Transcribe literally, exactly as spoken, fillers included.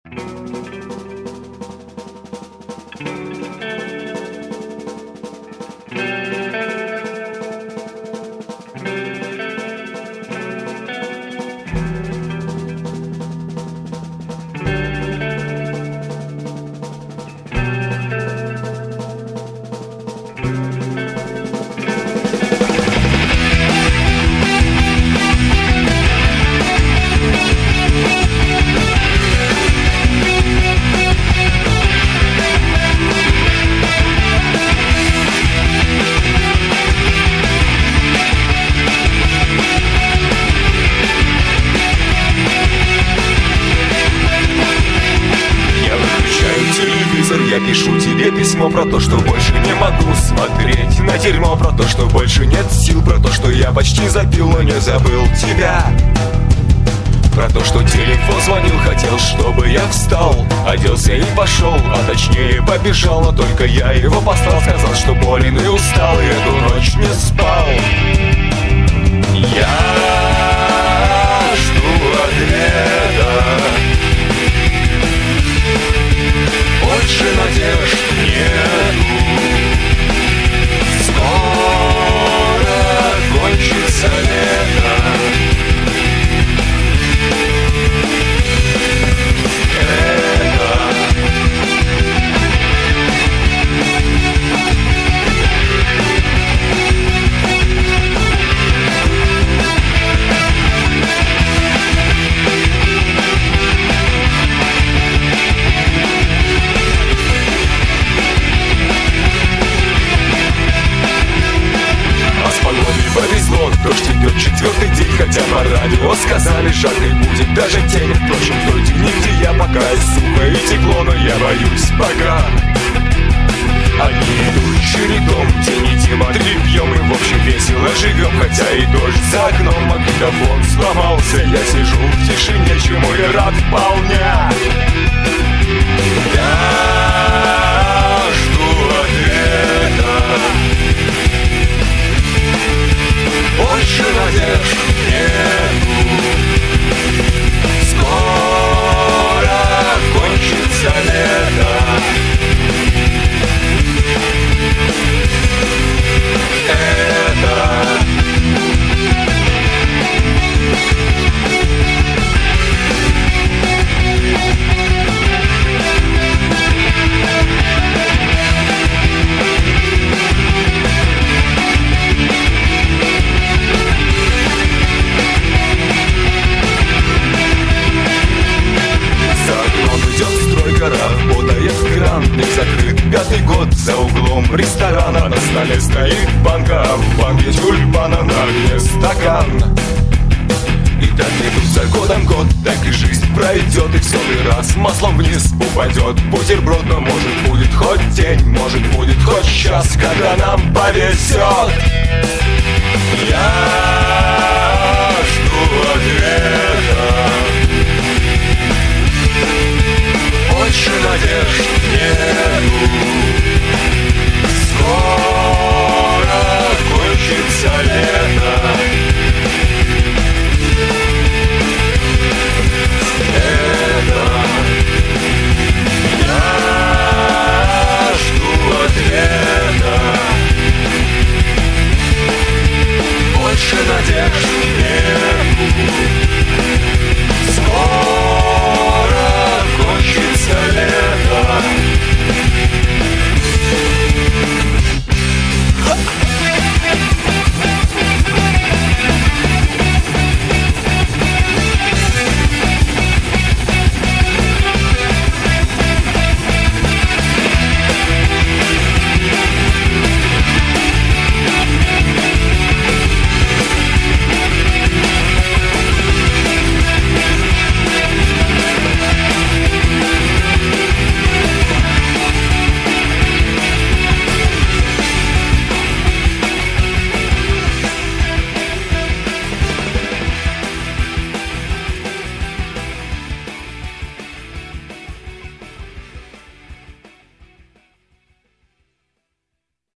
Я пишу тебе письмо про то, что больше не могу смотреть на дерьмо, про то, что больше нет сил, про то, что я почти запил, но не забыл тебя, про то, что телефон звонил, хотел, чтобы я встал, оделся и пошел, а точнее побежал, но только я его послал, сказал, что болен и устал, и эту ночь не спал. Я жду ответа, больше надежд нету. Скоро кончится лето. Повезло, дождь идет четвертый день, хотя по радио сказали, жаркой будет даже тень. Впрочем, той дни, где я пока и сухо и тепло, но я боюсь пока. Одни идут чередом, день и Дима, три пьем, и в общем весело живем, хотя и дождь за окном, магнитофон сломался. Я сижу в тишине, чему я рад вполне. Я жду ответа, больше надежд нету. Скоро кончится лето. Это работает кран, не закрыт пятый год, за углом ресторана на столе стоит банка, а в банке тюльпана, на огне стакан. И так идут за годом год, так и жизнь пройдет, и в сотый раз маслом вниз упадет бутерброд. Но может будет хоть день, может будет хоть час, когда нам повезет. Я жду ответа, больше надежд